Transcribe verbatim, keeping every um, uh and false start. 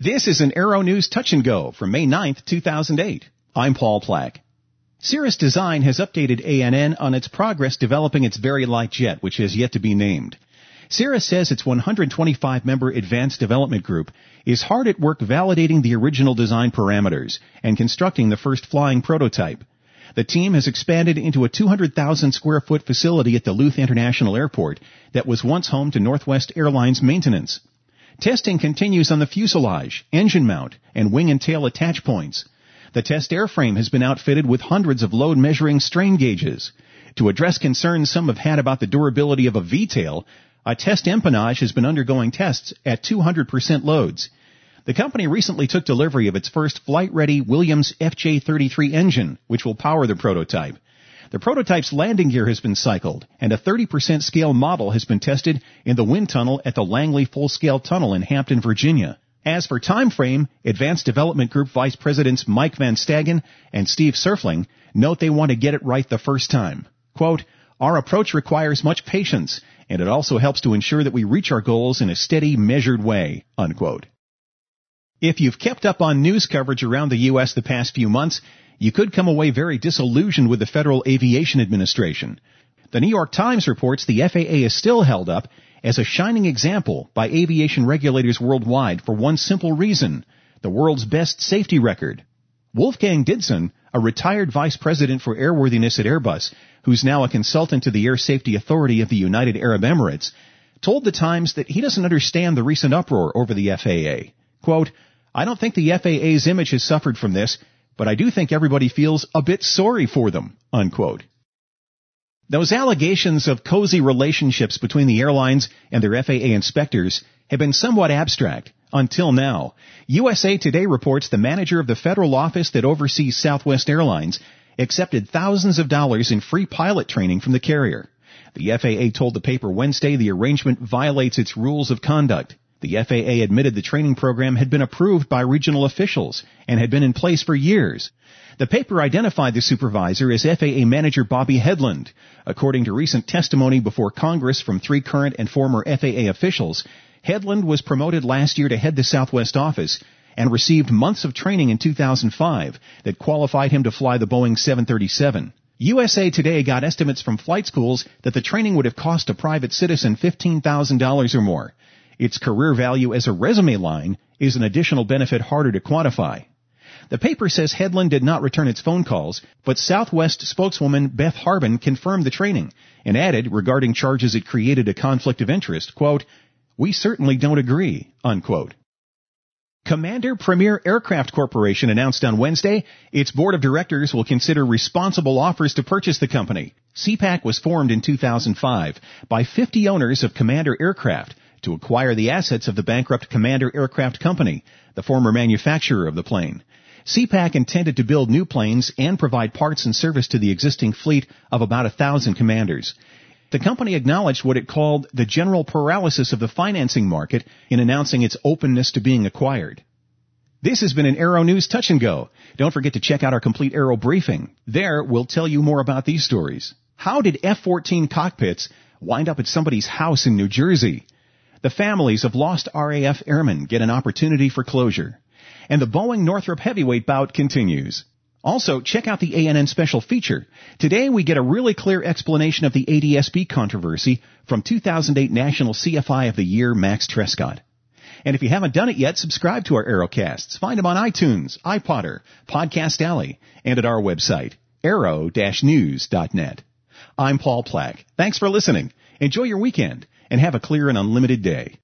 This is an Aero News Touch and Go from May ninth, two thousand eight. I'm Paul Plack. Cirrus Design has updated A N N on its progress developing its very light jet, which has yet to be named. Cirrus says its one hundred twenty-five member advanced development group is hard at work validating the original design parameters and constructing the first flying prototype. The team has expanded into a two hundred thousand square foot facility at Duluth International Airport that was once home to Northwest Airlines maintenance. Testing continues on the fuselage, engine mount, and wing and tail attach points. The test airframe has been outfitted with hundreds of load-measuring strain gauges. To address concerns some have had about the durability of a V-tail, a test empennage has been undergoing tests at two hundred percent loads. The company recently took delivery of its first flight-ready Williams F J thirty-three engine, which will power the prototype. The prototype's landing gear has been cycled, and a thirty percent scale model has been tested in the wind tunnel at the Langley Full-Scale Tunnel in Hampton, Virginia. As for time frame, Advanced Development Group Vice Presidents Mike Van Stagen and Steve Surfling note they want to get it right the first time. Quote, "Our approach requires much patience, and it also helps to ensure that we reach our goals in a steady, measured way." Unquote. If you've kept up on news coverage around the U S the past few months, you could come away very disillusioned with the Federal Aviation Administration. The New York Times reports the F A A is still held up as a shining example by aviation regulators worldwide for one simple reason: the world's best safety record. Wolfgang Didson, a retired vice president for airworthiness at Airbus, who's now a consultant to the Air Safety Authority of the United Arab Emirates, told the Times that he doesn't understand the recent uproar over the F A A. Quote, "I don't think the F A A's image has suffered from this, but I do think everybody feels a bit sorry for them." Unquote. Those allegations of cozy relationships between the airlines and their F A A inspectors have been somewhat abstract until now. U S A Today reports the manager of the federal office that oversees Southwest Airlines accepted thousands of dollars in free pilot training from the carrier. The F A A told the paper Wednesday the arrangement violates its rules of conduct. The F A A admitted the training program had been approved by regional officials and had been in place for years. The paper identified the supervisor as F A A manager Bobby Hedlund. According to recent testimony before Congress from three current and former F A A officials, Hedlund was promoted last year to head the Southwest office and received months of training in two thousand five that qualified him to fly the Boeing seven thirty-seven. U S A Today got estimates from flight schools that the training would have cost a private citizen fifteen thousand dollars or more. Its career value as a resume line is an additional benefit harder to quantify. The paper says Hedlund did not return its phone calls, but Southwest spokeswoman Beth Harbin confirmed the training and added, regarding charges it created a conflict of interest, quote, "We certainly don't agree," unquote. Commander Premier Aircraft Corporation announced on Wednesday its board of directors will consider responsible offers to purchase the company. C PAC was formed in two thousand five by fifty owners of Commander Aircraft to acquire the assets of the bankrupt Commander Aircraft Company, the former manufacturer of the plane. C PAC intended to build new planes and provide parts and service to the existing fleet of about a thousand Commanders. The company acknowledged what it called the general paralysis of the financing market in announcing its openness to being acquired. This has been an Aero News Touch and Go. Don't forget to check out our complete Aero briefing. There, we'll tell you more about these stories. How did F fourteen cockpits wind up at somebody's house in New Jersey? The families of lost R A F airmen get an opportunity for closure. And the Boeing Northrop heavyweight bout continues. Also, check out the A N N special feature. Today we get a really clear explanation of the A D S B controversy from two thousand eight National C F I of the Year, Max Trescott. And if you haven't done it yet, subscribe to our Aerocasts. Find them on iTunes, iPodder, Podcast Alley, and at our website, aero dash news dot net. I'm Paul Plack. Thanks for listening. Enjoy your weekend, and have a clear and unlimited day.